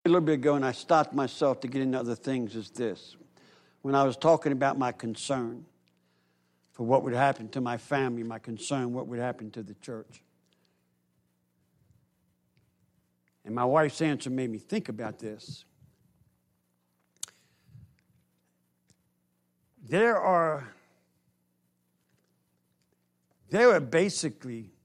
A little bit ago, and I stopped myself to get into other things, is this. When I was talking about my concern for what would happen to my family, my concern what would happen to the church. And my wife's answer made me think about this. There are basically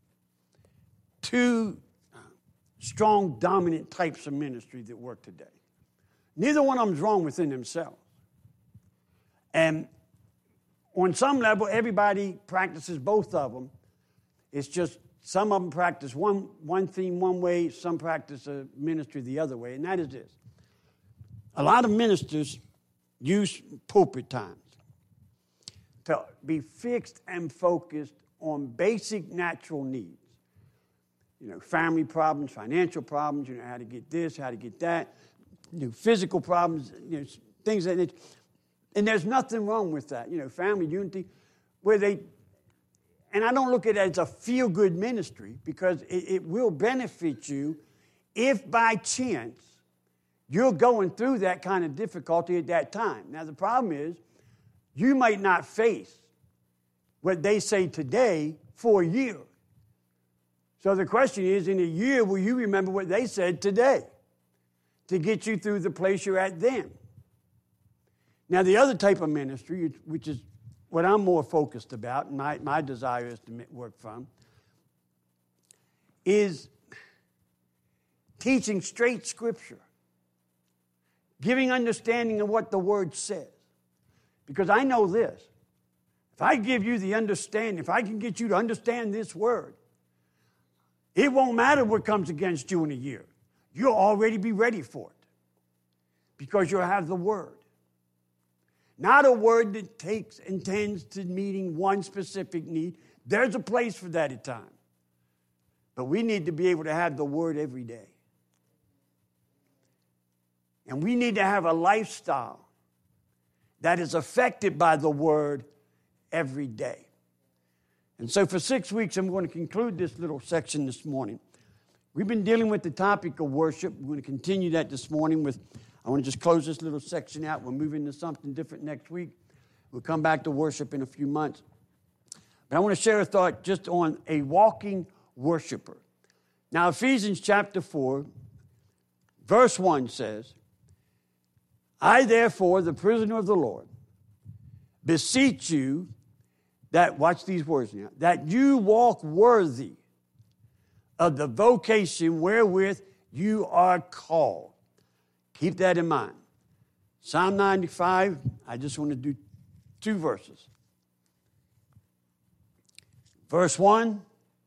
two strong, dominant types of ministry that work today. Neither one of them is wrong within themselves. And on some level, everybody practices both of them. It's just some of them practice one theme one way, some practice a ministry the other way, and that is this. A lot of ministers use pulpit times to be fixed and focused on basic natural needs. Family problems, financial problems, how to get this, how to get that, physical problems, things like that. And there's nothing wrong with that. Family unity, and I don't look at it as a feel-good ministry because it will benefit you if by chance you're going through that kind of difficulty at that time. Now, the problem is you might not face what they say today for a year. So the question is, in a year, will you remember what they said today to get you through the place you're at then? Now, the other type of ministry, which is what I'm more focused about, and my desire is to work from, is teaching straight Scripture, giving understanding of what the Word says. Because I know this. If I give you the understanding, if I can get you to understand this Word, it won't matter what comes against you in a year. You'll already be ready for it because you'll have the Word. Not a word that intends to meeting one specific need. There's a place for that at times. But we need to be able to have the Word every day. And we need to have a lifestyle that is affected by the Word every day. And so for 6 weeks, I'm going to conclude this little section this morning. We've been dealing with the topic of worship. We're going to continue that this morning I want to just close this little section out. We'll move into something different next week. We'll come back to worship in a few months. But I want to share a thought just on a walking worshiper. Now, Ephesians chapter 4, verse 1 says, I, therefore, the prisoner of the Lord, beseech you that, watch these words now, that you walk worthy of the vocation wherewith you are called. Keep that in mind. Psalm 95, I just want to do 2 verses. Verse 1,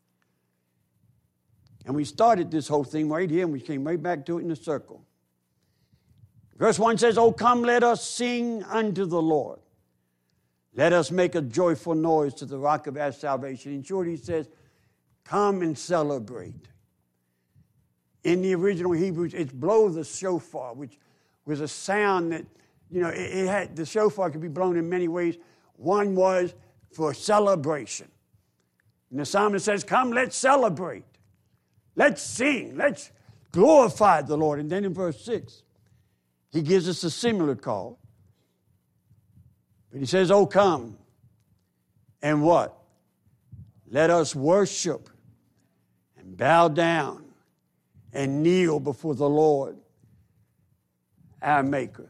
and we started this whole thing right here, and we came right back to it in a circle. Verse 1 says, Oh, come, let us sing unto the Lord. Let us make a joyful noise to the rock of our salvation. In short, he says, come and celebrate. In the original Hebrew, it's blow the shofar, which was a sound that, it had, the shofar could be blown in many ways. One was for celebration. And the psalmist says, come, let's celebrate. Let's sing. Let's glorify the Lord. And then in verse 6, he gives us a similar call. But he says, oh, come. And what? Let us worship and bow down and kneel before the Lord, our Maker.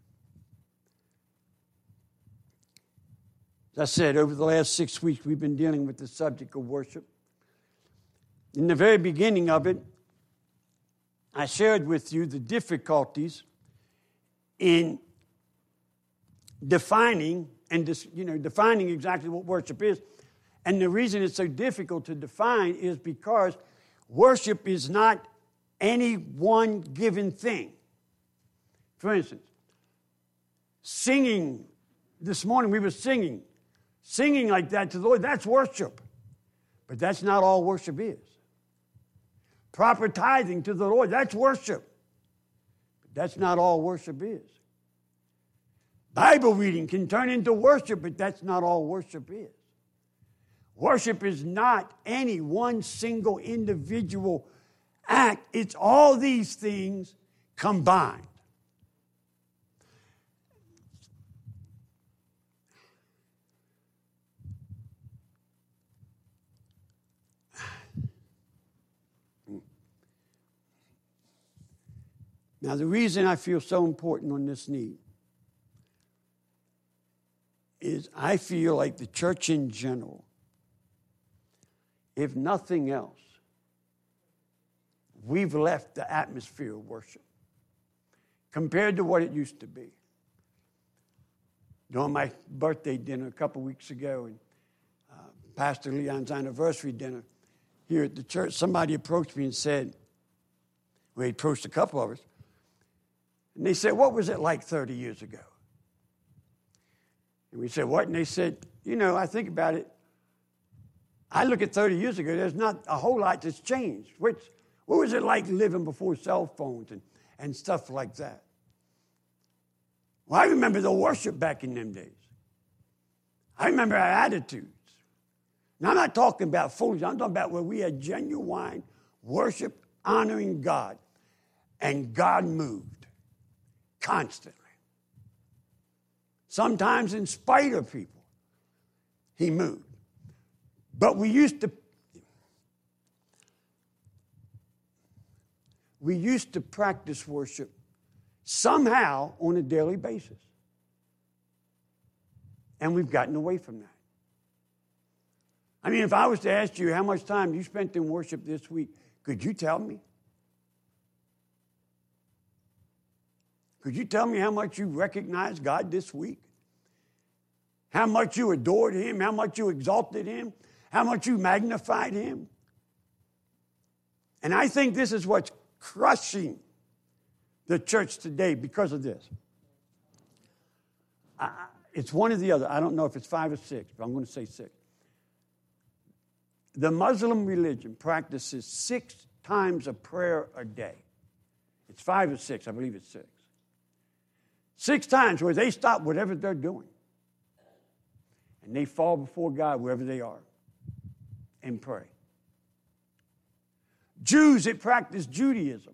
As I said, over the last 6 weeks, we've been dealing with the subject of worship. In the very beginning of it, I shared with you the difficulties in defining exactly what worship is. And the reason it's so difficult to define is because worship is not any one given thing. For instance, singing, this morning we were singing like that to the Lord, that's worship. But that's not all worship is. Proper tithing to the Lord, that's worship. But that's not all worship is. Bible reading can turn into worship, but that's not all worship is. Worship is not any one single individual act. It's all these things combined. Now, the reason I feel so important on this need is I feel like the church in general, if nothing else, we've left the atmosphere of worship compared to what it used to be. During my birthday dinner a couple weeks ago and Pastor Leon's anniversary dinner here at the church, somebody approached me and said, well, he approached a couple of us, and they said, what was it like 30 years ago? And we said, what? And they said, I think about it. I look at 30 years ago, there's not a whole lot that's changed. What was it like living before cell phones and stuff like that? Well, I remember the worship back in them days. I remember our attitudes. Now, I'm not talking about foolishness. I'm talking about where we had genuine worship, honoring God. And God moved constantly. Sometimes in spite of people, he moved. But we used to practice worship somehow on a daily basis. And we've gotten away from that. I mean, if I was to ask you how much time you spent in worship this week, could you tell me? Could you tell me how much you recognized God this week? How much you adored him? How much you exalted him? How much you magnified him? And I think this is what's crushing the church today because of this. It's one or the other. I don't know if it's 5 or 6, but I'm going to say 6. The Muslim religion practices 6 times of prayer a day. It's 5 or 6. I believe it's 6. 6 times where they stop whatever they're doing. And they fall before God wherever they are and pray. Jews that practice Judaism,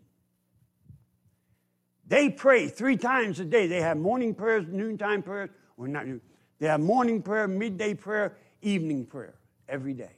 they pray 3 times a day. They have morning prayers, noontime prayers, or not noon. They have morning prayer, midday prayer, evening prayer every day.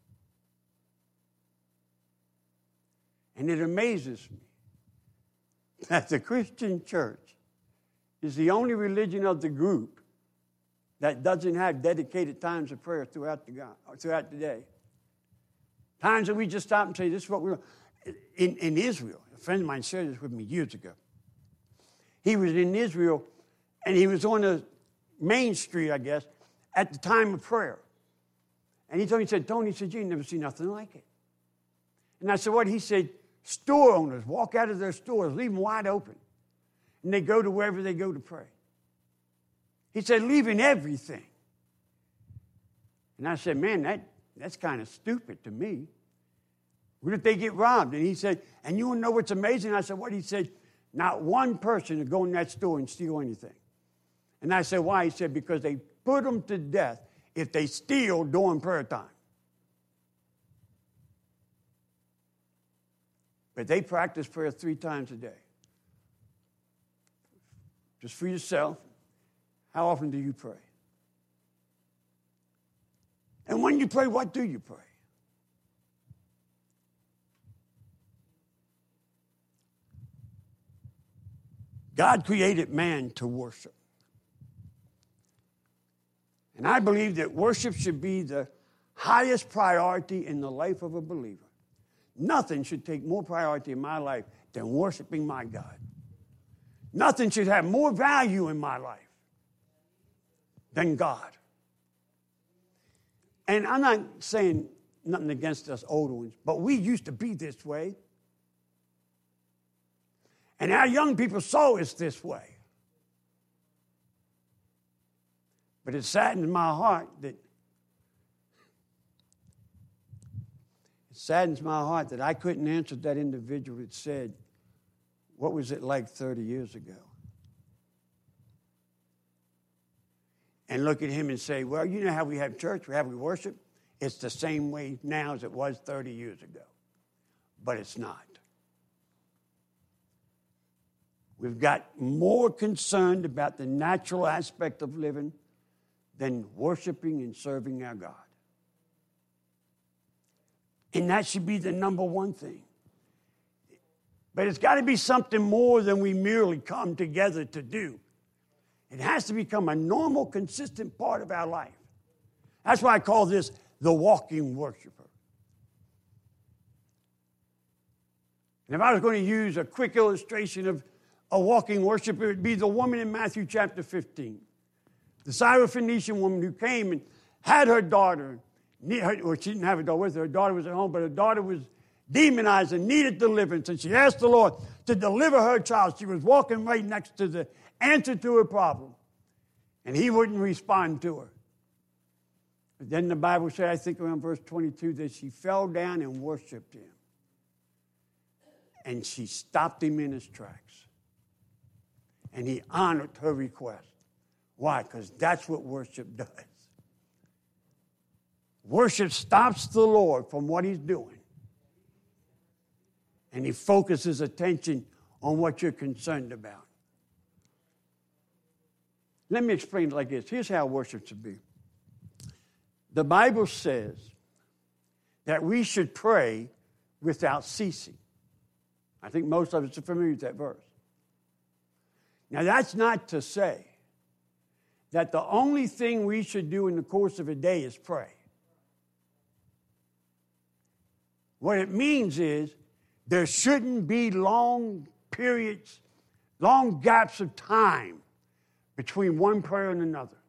And it amazes me that the Christian church is the only religion of the group that doesn't have dedicated times of prayer throughout the day. Times that we just stop and say, this is what we're in Israel. A friend of mine shared this with me years ago. He was in Israel, and he was on the main street, I guess, at the time of prayer. And he told me, he said, Tony, you never see nothing like it. And I said, what? He said, store owners walk out of their stores, leave them wide open, and they go to wherever they go to pray. He said, leaving everything. And I said, man, that's kind of stupid to me. What if they get robbed? And he said, and you want to know what's amazing? I said, what? He said, not one person would go in that store and steal anything. And I said, why? He said, because they put them to death if they steal during prayer time. But they practice prayer 3 times a day. Just for yourself. How often do you pray? And when you pray, what do you pray? God created man to worship. And I believe that worship should be the highest priority in the life of a believer. Nothing should take more priority in my life than worshiping my God. Nothing should have more value in my life than God. And I'm not saying nothing against us older ones, but we used to be this way. And our young people saw us this way. But it saddens my heart that I couldn't answer that individual that said, what was it like 30 years ago? And look at him and say, well, you know how we have church, how we worship? It's the same way now as it was 30 years ago. But it's not. We've got more concerned about the natural aspect of living than worshiping and serving our God. And that should be the number one thing. But it's got to be something more than we merely come together to do. It has to become a normal, consistent part of our life. That's why I call this the walking worshiper. And if I was going to use a quick illustration of a walking worshiper, it would be the woman in Matthew chapter 15. The Syrophoenician woman who came and had her daughter, or she didn't have a daughter with her daughter was at home, but her daughter was demonized and needed deliverance. And she asked the Lord to deliver her child. She was walking right next to the answer to her problem. And he wouldn't respond to her. But then the Bible said, I think around verse 22, that she fell down and worshiped him. And she stopped him in his tracks. And he honored her request. Why? Because that's what worship does. Worship stops the Lord from what he's doing. And he focuses attention on what you're concerned about. Let me explain it like this. Here's how worship should be. The Bible says that we should pray without ceasing. I think most of us are familiar with that verse. Now, that's not to say that the only thing we should do in the course of a day is pray. What it means is there shouldn't be long periods, long gaps of time between one prayer and another.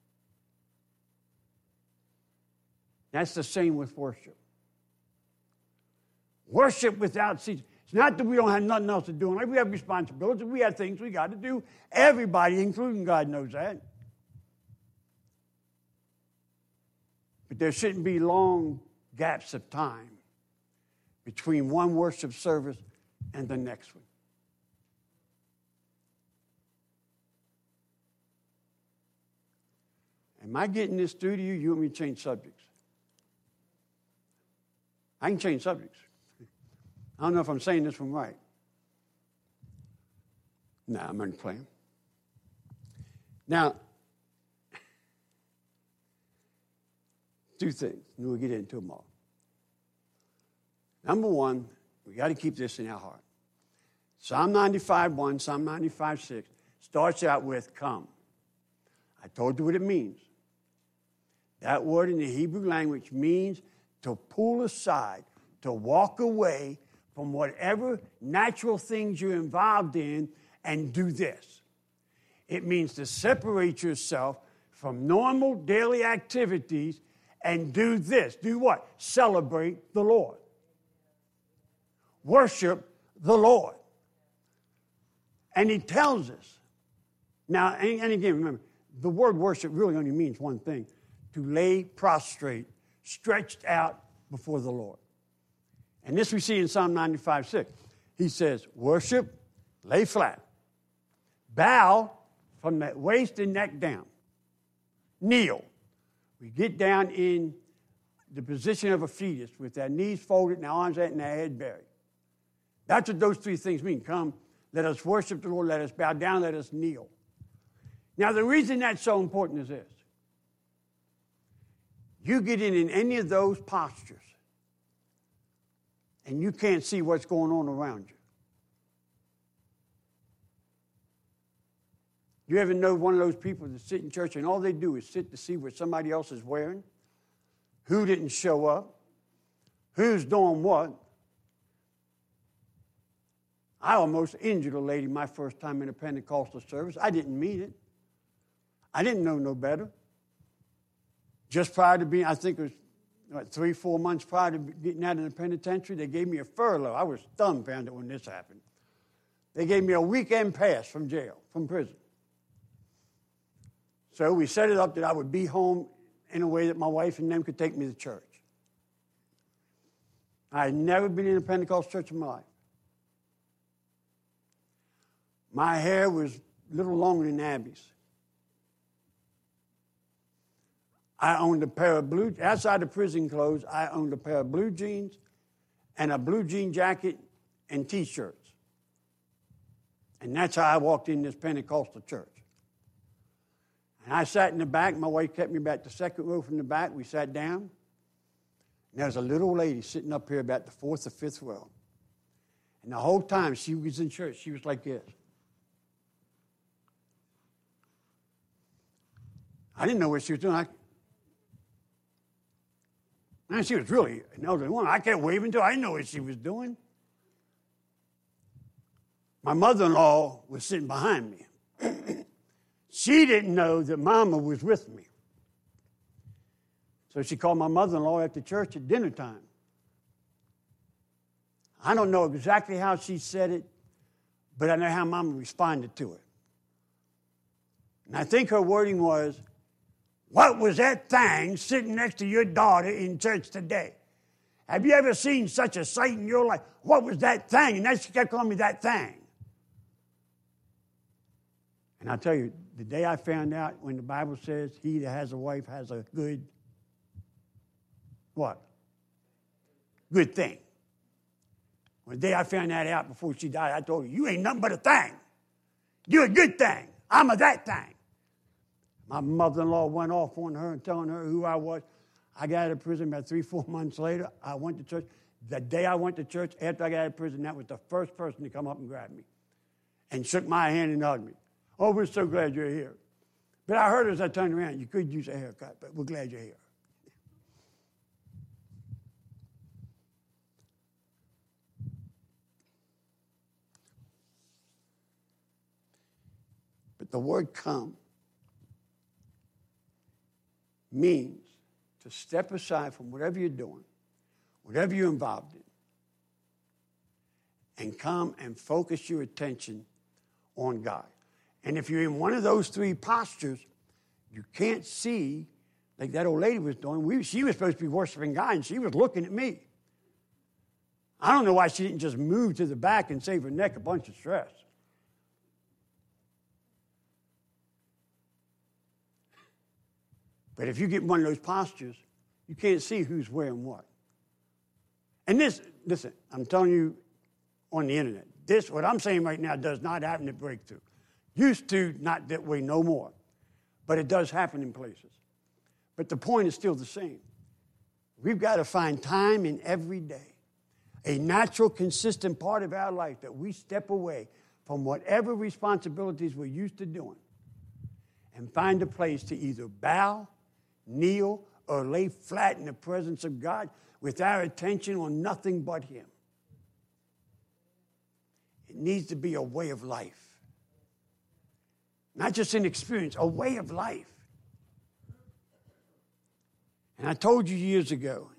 That's the same with worship. Worship without ceasing. It's not that we don't have nothing else to do. Like we have responsibilities. We have things we got to do. Everybody, including God, knows that. But there shouldn't be long gaps of time between one worship service and the next one. Am I getting this through to you? You want me to change subjects? I can change subjects. I don't know if I'm saying this one right. No, I'm only playing. Now, two things, and we'll get into them all. Number one, we got to keep this in our heart. Psalm 95:1, Psalm 95:6 starts out with come. I told you what it means. That word in the Hebrew language means to pull aside, to walk away from whatever natural things you're involved in and do this. It means to separate yourself from normal daily activities and do this. Do what? Celebrate the Lord. Worship the Lord. And he tells us. Now, and again, remember, the word worship really only means one thing. To lay prostrate, stretched out before the Lord. And this we see in Psalm 95:6. He says, worship, lay flat. Bow from the waist and neck down. Kneel. We get down in the position of a fetus with our knees folded and our arms out and our head buried. That's what those three things mean. Come, let us worship the Lord, let us bow down, let us kneel. Now, the reason that's so important is this. You get in any of those postures, and you can't see what's going on around you. You ever know one of those people that sit in church and all they do is sit to see what somebody else is wearing? Who didn't show up? Who's doing what? I almost injured a lady my first time in a Pentecostal service. I didn't mean it. I didn't know no better. Just prior to being, I think it was 3-4 months prior to getting out of the penitentiary, they gave me a furlough. I was dumbfounded when this happened. They gave me a weekend pass from jail, from prison. So we set it up that I would be home in a way that my wife and them could take me to church. I had never been in a Pentecostal church in my life. My hair was a little longer than Abby's. I owned a pair of blue, outside of prison clothes, I owned a pair of blue jeans and a blue jean jacket and T-shirts. And that's how I walked in this Pentecostal church. And I sat in the back. My wife kept me back the second row from the back. We sat down. And there was a little lady sitting up here about the fourth or fifth row. And the whole time she was in church, she was like this. I didn't know what she was doing. And she was really an elderly woman. I kept waving to her. I didn't know what she was doing. My mother-in-law was sitting behind me. She didn't know that Mama was with me. So she called my mother-in-law after church at dinner time. I don't know exactly how she said it, but I know how Mama responded to it. And I think her wording was, "What was that thing sitting next to your daughter in church today? Have you ever seen such a sight in your life? What was that thing?" And then she kept calling me that thing. And I'll tell you, the day I found out when the Bible says he that has a wife has a good, what? Good thing. Well, the day I found that out before she died, I told her, "You ain't nothing but a thing. You're a good thing. I'm a that thing." My mother-in-law went off on her and telling her who I was. I got out of prison about 3-4 months later. I went to church. The day I went to church, after I got out of prison, that was the first person to come up and grab me and shook my hand and hugged me. "Oh, we're so glad you're here." But I heard as I turned around, "You could use a haircut, but we're glad you're here." But the word "come" means to step aside from whatever you're doing, whatever you're involved in, and come and focus your attention on God. And if you're in one of those three postures, you can't see, like that old lady was doing. She was supposed to be worshiping God, and she was looking at me. I don't know why she didn't just move to the back and save her neck a bunch of stress. But if you get in one of those postures, you can't see who's wearing what. And this, listen, I'm telling you on the internet, this, what I'm saying right now, does not happen at Breakthrough. Used to, not that way no more. But it does happen in places. But the point is still the same. We've got to find time in every day, a natural, consistent part of our life that we step away from whatever responsibilities we're used to doing and find a place to either bow, kneel, or lay flat in the presence of God with our attention on nothing but Him. It needs to be a way of life. Not just an experience, a way of life. And I told you years ago,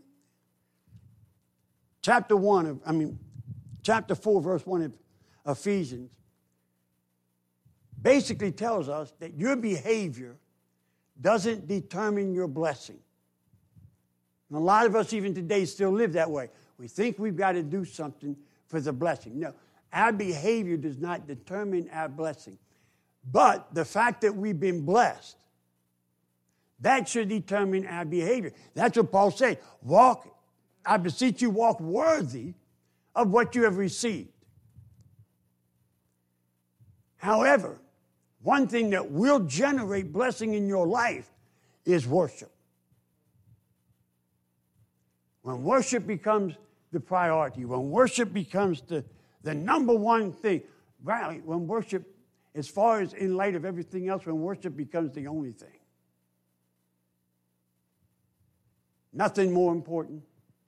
chapter 4, verse 1 of Ephesians, basically tells us that your behavior doesn't determine your blessing. And a lot of us even today still live that way. We think we've got to do something for the blessing. No, our behavior does not determine our blessing. But the fact that we've been blessed, that should determine our behavior. That's what Paul said. I beseech you, walk worthy of what you have received. However, one thing that will generate blessing in your life is worship. When worship becomes the priority, when worship becomes the number one thing, right? When worship, as far as in light of everything else, when worship becomes the only thing. Nothing more important.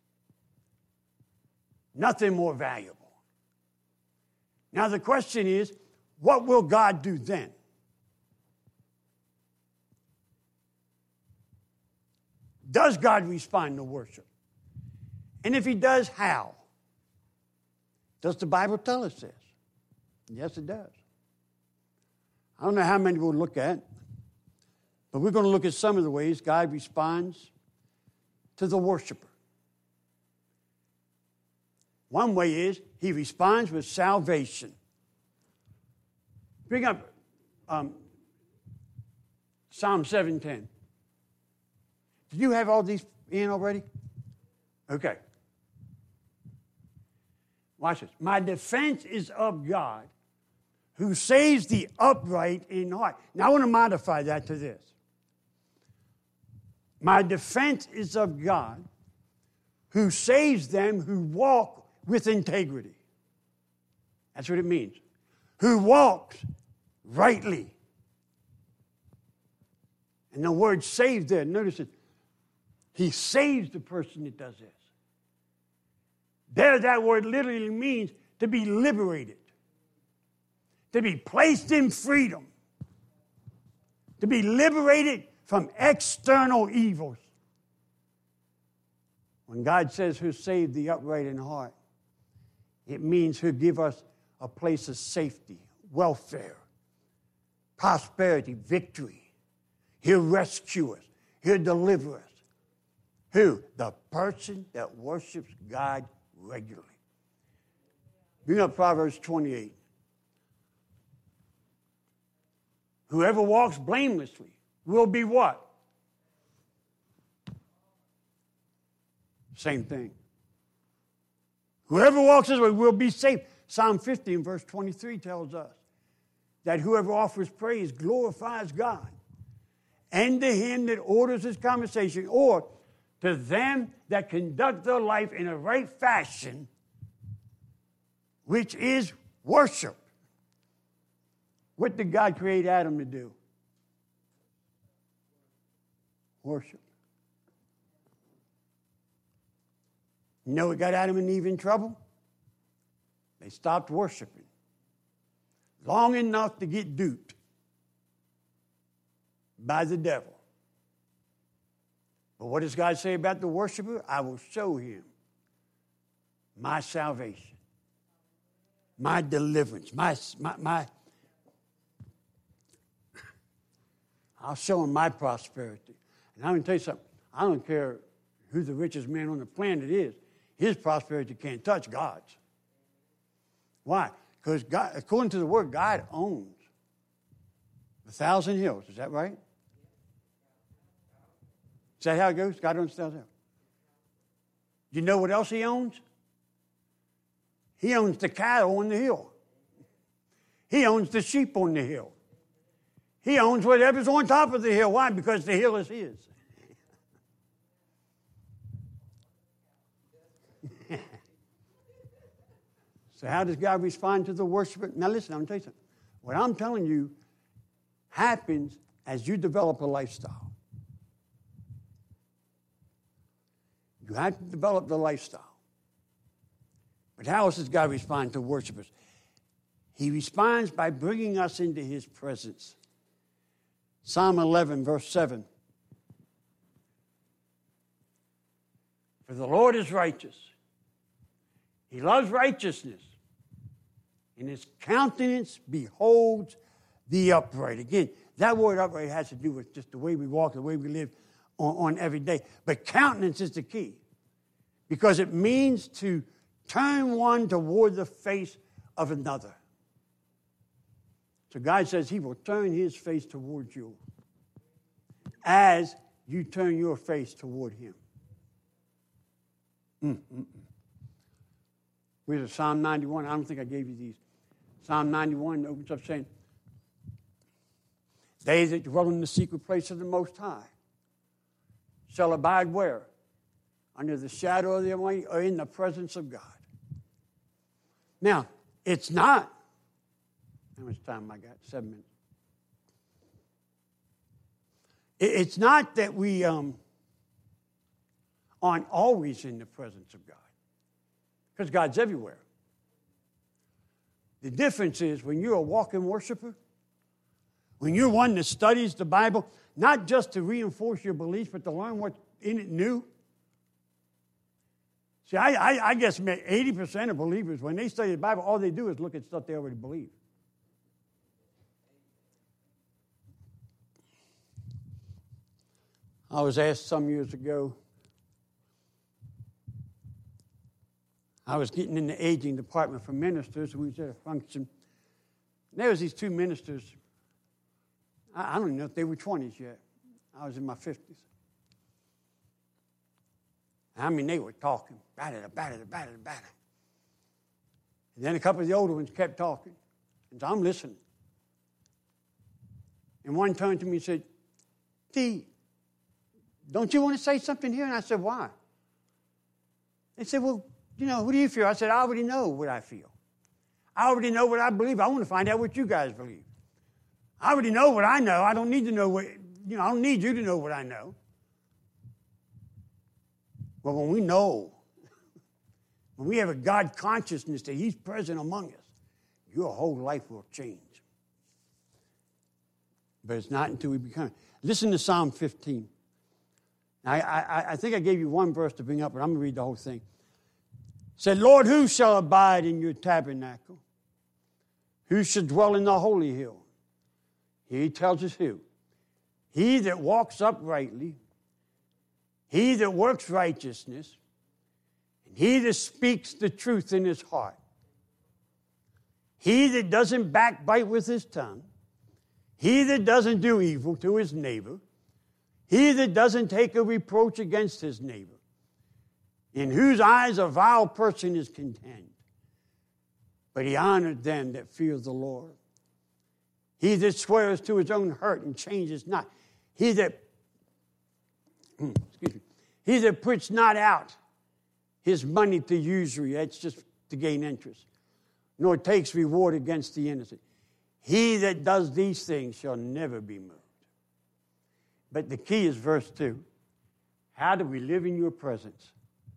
Nothing more valuable. Now the question is, what will God do then? Does God respond to worship? And if He does, how? Does the Bible tell us this? Yes, it does. I don't know how many we'll look at, but we're going to look at some of the ways God responds to the worshiper. One way is He responds with salvation. Bring up Psalm 7:10. Do you have all these in already? Okay. Watch this. My defense is of God, who saves the upright in heart. Now, I want to modify that to this. My defense is of God, who saves them who walk with integrity. That's what it means. Who walks rightly. And the word save there, notice it. He saves the person that does this. There, that word literally means to be liberated, to be placed in freedom, to be liberated from external evils. When God says he'll save the upright in heart, it means he'll give us a place of safety, welfare, prosperity, victory. He'll rescue us. He'll deliver us. Who? The person that worships God regularly. Bring up Proverbs 28. Whoever walks blamelessly will be what? Same thing. Whoever walks this way will be safe. Psalm 50 and verse 23 tells us that whoever offers praise glorifies God. And to him that orders his conversation, or to them that conduct their life in a right fashion, which is worship. What did God create Adam to do? Worship. You know what got Adam and Eve in trouble? They stopped worshiping long enough to get duped by the devil. But what does God say about the worshiper? I will show him my salvation, my deliverance, I'll show him my prosperity. And I'm going to tell you something. I don't care who the richest man on the planet is. His prosperity can't touch God's. Why? Because God, according to the word, God owns 1,000 hills. Is that right? Is that how it goes? God owns 1,000 hills. Do you know what else he owns? He owns the cattle on the hill. He owns the sheep on the hill. He owns whatever's on top of the hill. Why? Because the hill is his. So how does God respond to the worshiper? Now listen, I'm going to tell you something. What I'm telling you happens as you develop a lifestyle. You have to develop the lifestyle. But how else does God respond to worshipers? He responds by bringing us into his presence. Psalm 11, verse 7. For the Lord is righteous. He loves righteousness. And his countenance beholds the upright. Again, that word upright has to do with just the way we walk, the way we live on every day. But countenance is the key. Because it means to turn one toward the face of another. So God says he will turn his face towards you as you turn your face toward him. Read Psalm 91. I don't think I gave you these. Psalm 91 opens up saying, they that dwell in the secret place of the Most High shall abide where? Under the shadow of the Almighty, or in the presence of God. Now, it's not. How much time I got? 7 minutes. It's not that we aren't always in the presence of God, because God's everywhere. The difference is when you're a walking worshiper, when you're one that studies the Bible, not just to reinforce your beliefs, but to learn what's in it new. See, I guess 80% of believers, when they study the Bible, all they do is look at stuff they already believe. I was asked some years ago, I was getting in the aging department for ministers. We was at a function. And there was these two ministers. I don't even know if they were 20s yet. I was in my 50s. I mean, they were talking. And then a couple of the older ones kept talking. And so I'm listening. And one turned to me and said, "T, don't you want to say something here?" And I said, "Why?" They said, "Well, what do you feel?" I said, "I already know what I feel. I already know what I believe. I want to find out what you guys believe. I already know what I know. I don't need to know what, I don't need you to know what I know." But when we know, when we have a God consciousness that He's present among us, your whole life will change. But it's not until we become it. Listen to Psalm 15. Now, I think I gave you one verse to bring up, but I'm going to read the whole thing. It said, "Lord, who shall abide in your tabernacle? Who shall dwell in the holy hill?" He tells us who. "He that walks uprightly, he that works righteousness, and he that speaks the truth in his heart. He that doesn't backbite with his tongue, he that doesn't do evil to his neighbor, he that doesn't take a reproach against his neighbor, in whose eyes a vile person is contemned, but he honored them that fear the Lord. He that swears to his own hurt and changes not. He that puts not out his money to usury," that's just to gain interest, "nor takes reward against the innocent. He that does these things shall never be moved." But the key is verse 2. How do we live in your presence?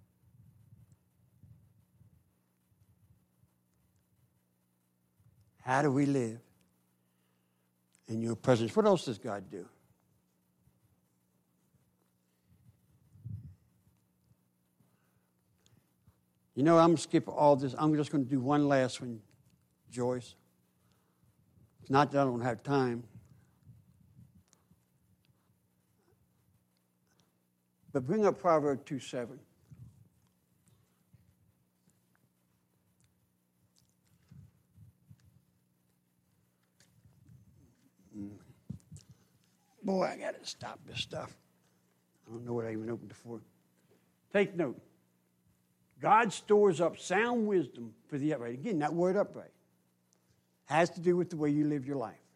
How do we live in your presence? What else does God do? I'm going to skip all this. I'm just going to do one last one, Joyce. It's not that I don't have time. But bring up Proverbs 2:7. Boy, I got to stop this stuff. I don't know what I even opened it for. Take note. God stores up sound wisdom for the upright. Again, that word upright has to do with the way you live your life.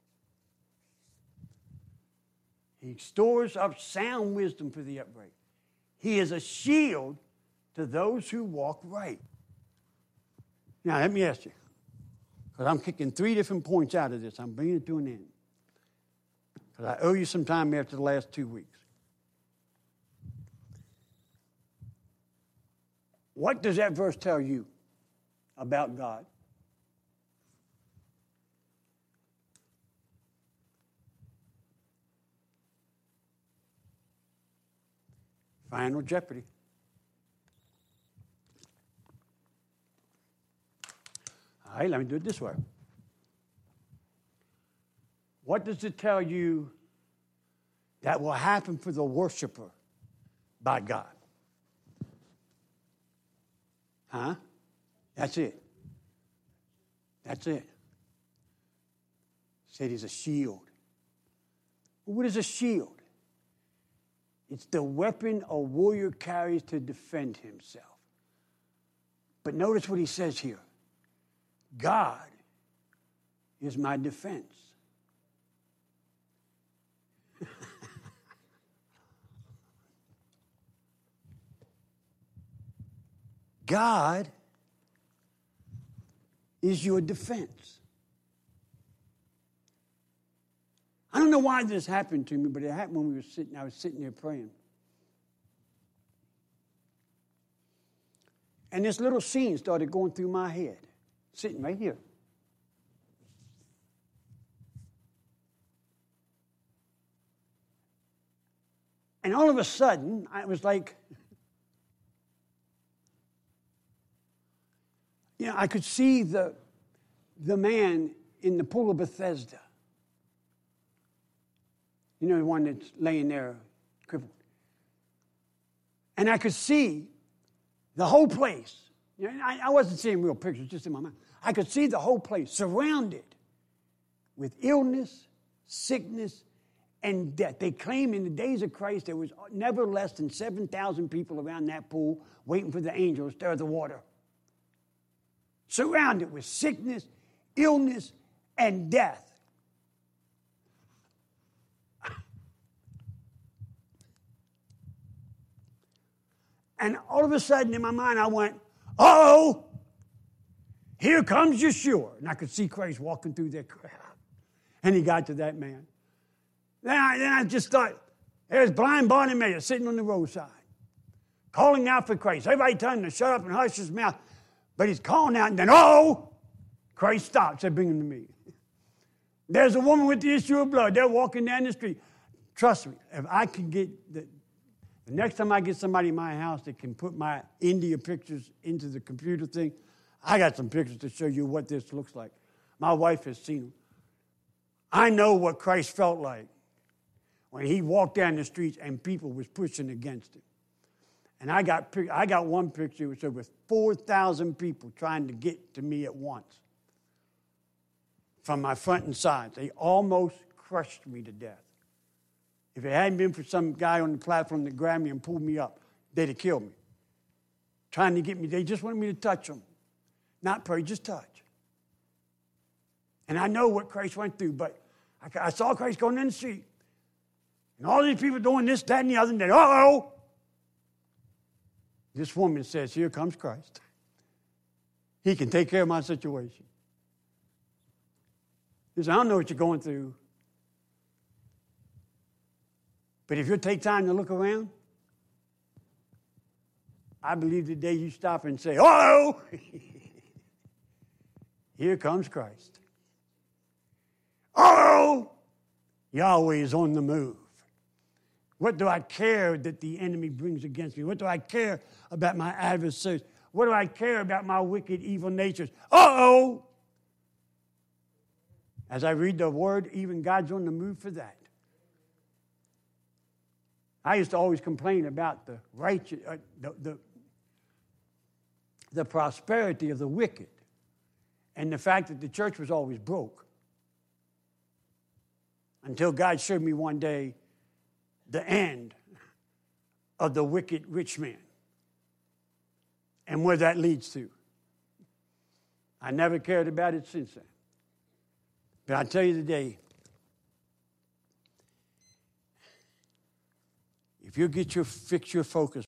He stores up sound wisdom for the upright. He is a shield to those who walk right. Now, let me ask you, because I'm kicking 3 different points out of this. I'm bringing it to an end. Because I owe you some time after the last 2 weeks. What does that verse tell you about God? Final Jeopardy. All right, let me do it this way. What does it tell you that will happen for the worshiper by God? Huh? That's it. That's it. Said he's a shield. What is a shield? It's the weapon a warrior carries to defend himself. But notice what he says here. God is my defense. God is your defense. I don't know why this happened to me, but it happened when I was sitting there praying. And this little scene started going through my head, sitting right here. And all of a sudden, I was like, I could see the man in the pool of Bethesda. The one that's laying there crippled. And I could see the whole place. I wasn't seeing real pictures, just in my mind. I could see the whole place surrounded with illness, sickness, and death. They claim in the days of Christ there was never less than 7,000 people around that pool waiting for the angel to stir the water. Surrounded with sickness, illness, and death. And all of a sudden in my mind I went, uh-oh, here comes Yeshua. And I could see Christ walking through that crowd. And he got to that man. Then I just thought, there's blind Bartimaeus sitting on the roadside, calling out for Christ. Everybody telling him to shut up and hush his mouth. But he's calling out, and then, oh, Christ stopped, said, bring him to me. There's a woman with the issue of blood. They're walking down the street. Trust me, if I can get the next time I get somebody in my house that can put my India pictures into the computer thing, I got some pictures to show you what this looks like. My wife has seen them. I know what Christ felt like when he walked down the streets and people was pushing against him. And I got one picture which was 4,000 people trying to get to me at once from my front and side. They almost crushed me to death. If it hadn't been for some guy on the platform that grabbed me and pulled me up, they'd have killed me. Trying to get me. They just wanted me to touch them. Not pray, just touch. And I know what Christ went through, but I saw Christ going in the street. And all these people doing this, that, and the other, and then, uh-oh. This woman says, here comes Christ. He can take care of my situation. He says, I don't know what you're going through. But if you take time to look around, I believe the day you stop and say, uh-oh, here comes Christ. Uh-oh, Yahweh is on the move. What do I care that the enemy brings against me? What do I care about my adversaries? What do I care about my wicked, evil natures? Uh-oh! As I read the word, even God's on the move for that. I used to always complain about the righteous, the prosperity of the wicked, and the fact that the church was always broke. Until God showed me one day the end of the wicked rich man and where that leads to. I never cared about it since then. But I tell you today, if you fix your focus